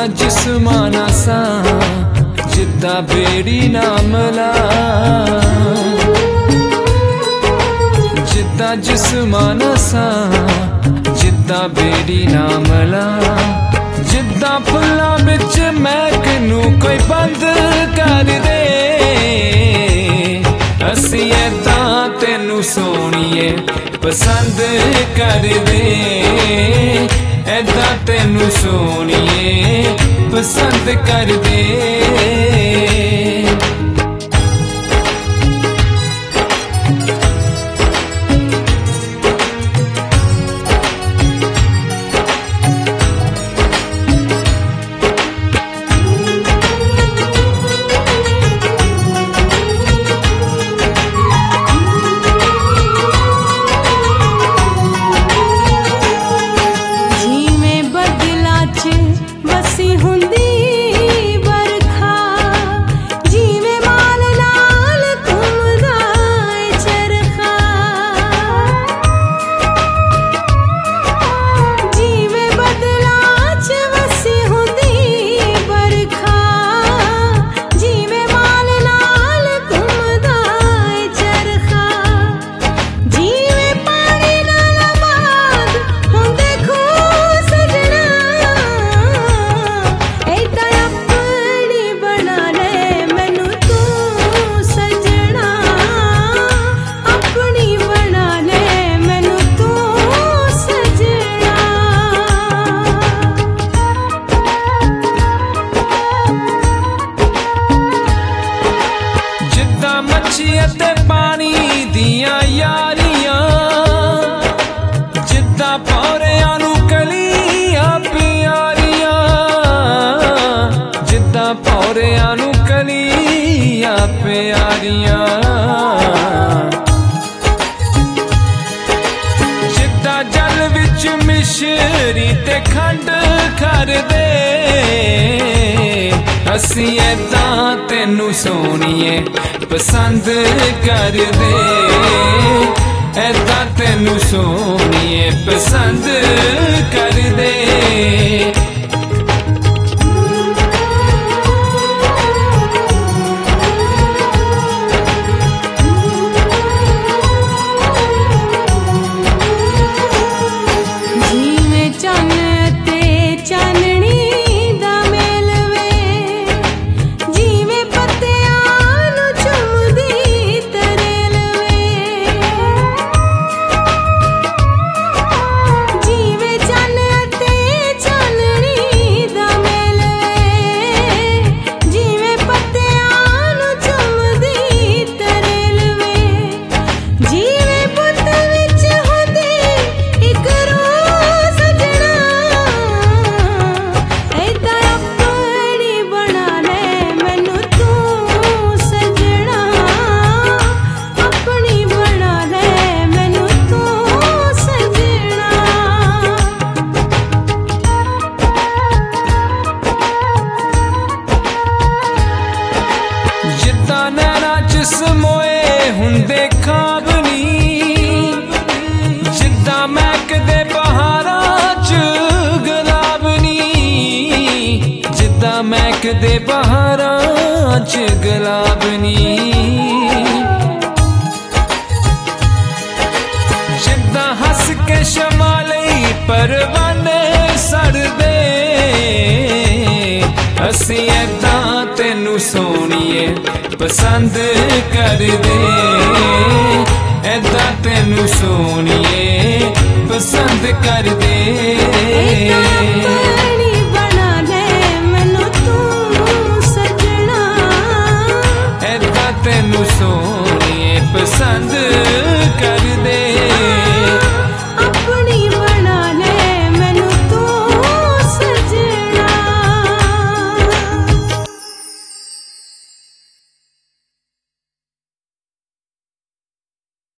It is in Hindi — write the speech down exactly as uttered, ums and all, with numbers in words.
जिद्दां जिस्माना सा जिद्दां बेड़ी ना मला, जिद्दां जिस्माना सा जिद्दां बेड़ी ना मला, जिद्दां फुल्लां विच महक नूं कोई बंद कर दे। असीं ऐदां तैनूं सोहणीए पसंद कर दे, ऐदां तैनूं सोहणीए पसंद कर दे। ते पानी दियां यारियां, जिद्दां पौरियां नूं कलियां प्यारियां, जिद्दां पौरियां नूं कलियां प्यारियां, जिद्दां जल विच मिश्री ते खंड कर दे। असीं ऐदां तैनूं सोहणीए पसंद कर दे, ऐदां तैनूं सोहणीए पसंद कर दे। मोए हुंदे ख्वाब नी, जिद्दां महकदे बहारां च गुलाब नी, जिद्दां महकदे बहारां च गुलाब नी, जिद्दां हस के शमा लई परवाने सड़ दे। असीं ऐदां तैनूं सोहणीए पसंद कर दे, ऐदां तैनूं सोहणीए